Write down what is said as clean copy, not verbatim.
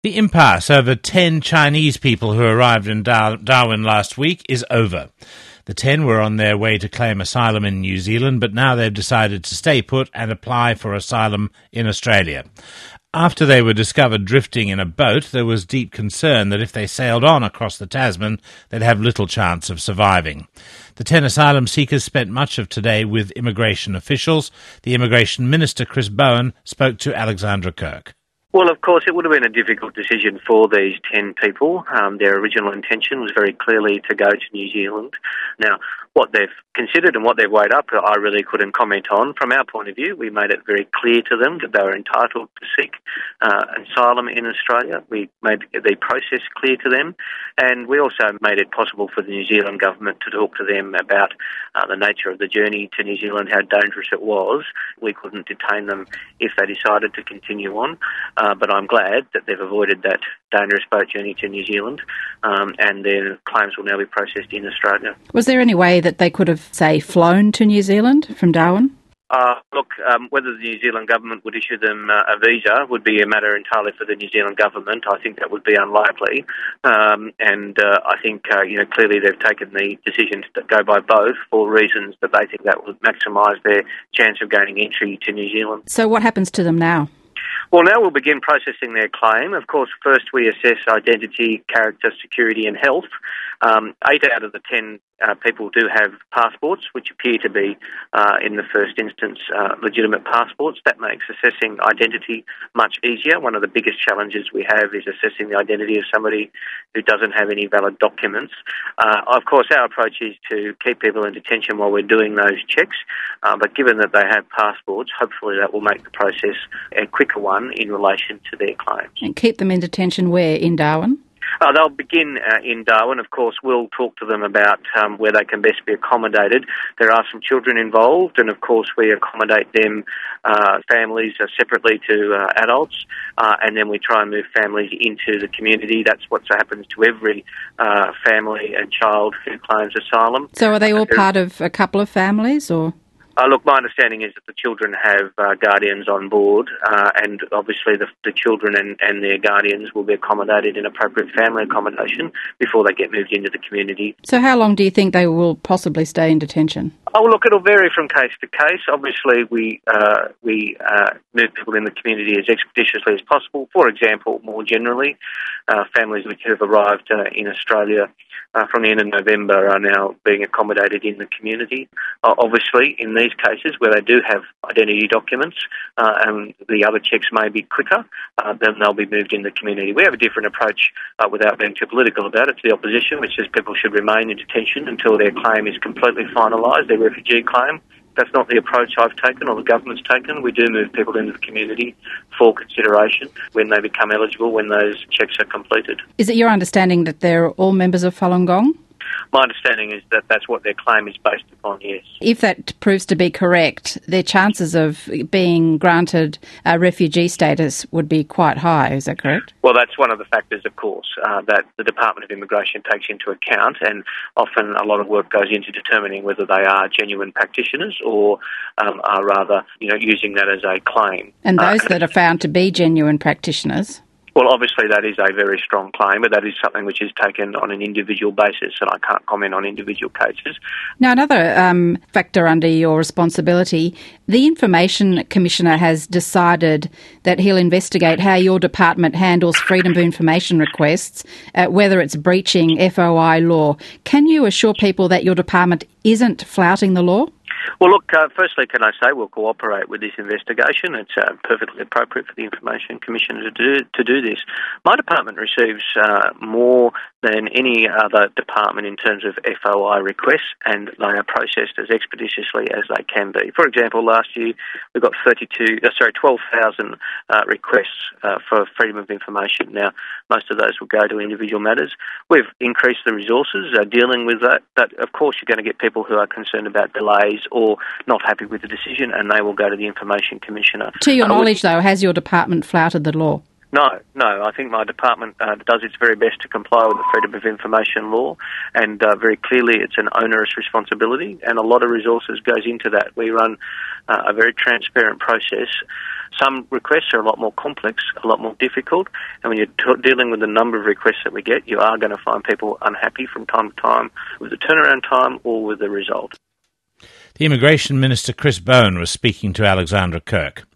The impasse over 10 Chinese people who arrived in Darwin last week is over. The 10 were on their way to claim asylum in New Zealand, but now they've decided to stay put and apply for asylum in Australia. After they were discovered drifting in a boat, there was deep concern that if they sailed on across the Tasman, they'd have little chance of surviving. The 10 asylum seekers spent much of today with immigration officials. The Immigration Minister, Chris Bowen, spoke to Alexandra Kirk. Well, of course, it would have been a difficult decision for these 10 people. Their original intention was very clearly to go to New Zealand. Now, what they've considered and what they've weighed up, I really couldn't comment on. From our point of view, we made it very clear to them that they were entitled to seek asylum in Australia. We made the process clear to them, and we also made it possible for the New Zealand government to talk to them about the nature of the journey to New Zealand, how dangerous it was. We couldn't detain them if they decided to continue on, but I'm glad that they've avoided that dangerous boat journey to New Zealand, and their claims will now be processed in Australia. Was there any way that they could have, say, flown to New Zealand from Darwin? Whether the New Zealand government would issue them a visa would be a matter entirely for the New Zealand government. I think that would be unlikely. I think, clearly they've taken the decision to go by boat for reasons that they think that would maximise their chance of gaining entry to New Zealand. So what happens to them now? Well, now we'll begin processing their claim. Of course, first we assess identity, character, security and health. 8 out of the 10 people do have passports, which appear to be, in the first instance, legitimate passports. That makes assessing identity much easier. One of the biggest challenges we have is assessing the identity of somebody who doesn't have any valid documents. Of course, our approach is to keep people in detention while we're doing those checks, but given that they have passports, hopefully that will make the process a quicker one in relation to their claims. And keep them in detention where, in Darwin? They'll begin in Darwin. Of course, we'll talk to them about where they can best be accommodated. There are some children involved, and of course we accommodate them, families, separately to adults, and then we try and move families into the community. That's what happens to every family and child who claims asylum. So are they all part of a couple of families, or...? Look, my understanding is that the children have guardians on board, and obviously the children and their guardians will be accommodated in appropriate family accommodation before they get moved into the community. So how long do you think they will possibly stay in detention? Oh, look, it'll vary from case to case. Obviously, we move people in the community as expeditiously as possible. For example, more generally, families which have arrived in Australia from the end of November are now being accommodated in the community. Obviously, in these cases where they do have identity documents and the other checks may be quicker, then they'll be moved in the community. We have a different approach without being too political about it to the opposition, which says people should remain in detention until their claim is completely finalised, their refugee claim. That's not the approach I've taken or the government's taken. We do move people into the community for consideration when they become eligible, when those checks are completed. Is it your understanding that they're all members of Falun Gong? My understanding is that that's what their claim is based upon, yes. If that proves to be correct, their chances of being granted refugee status would be quite high, is that correct? Well, that's one of the factors, of course, that the Department of Immigration takes into account, and often a lot of work goes into determining whether they are genuine practitioners or are rather, using that as a claim. And those that are found to be genuine practitioners? Well, obviously that is a very strong claim, but that is something which is taken on an individual basis, and I can't comment on individual cases. Now, another factor under your responsibility, the Information Commissioner has decided that he'll investigate how your department handles freedom of information requests, whether it's breaching FOI law. Can you assure people that your department isn't flouting the law? Well, look, firstly, can I say we'll cooperate with this investigation. It's perfectly appropriate for the Information Commissioner to do this. My department receives more than any other department in terms of FOI requests, and they are processed as expeditiously as they can be. For example, last year we got 12,000 requests for freedom of information. Now, most of those will go to individual matters. We've increased the resources dealing with that. But of course, you're going to get people who are concerned about delays or not happy with the decision, and they will go to the Information Commissioner. To your knowledge, though, has your department flouted the law? No. I think my department does its very best to comply with the Freedom of Information law, and very clearly it's an onerous responsibility, and a lot of resources goes into that. We run a very transparent process Some requests are a lot more complex, a lot more difficult, and when you're dealing with the number of requests that we get, you are going to find people unhappy from time to time with the turnaround time or with the result. The Immigration Minister Chris Bowen was speaking to Alexandra Kirk.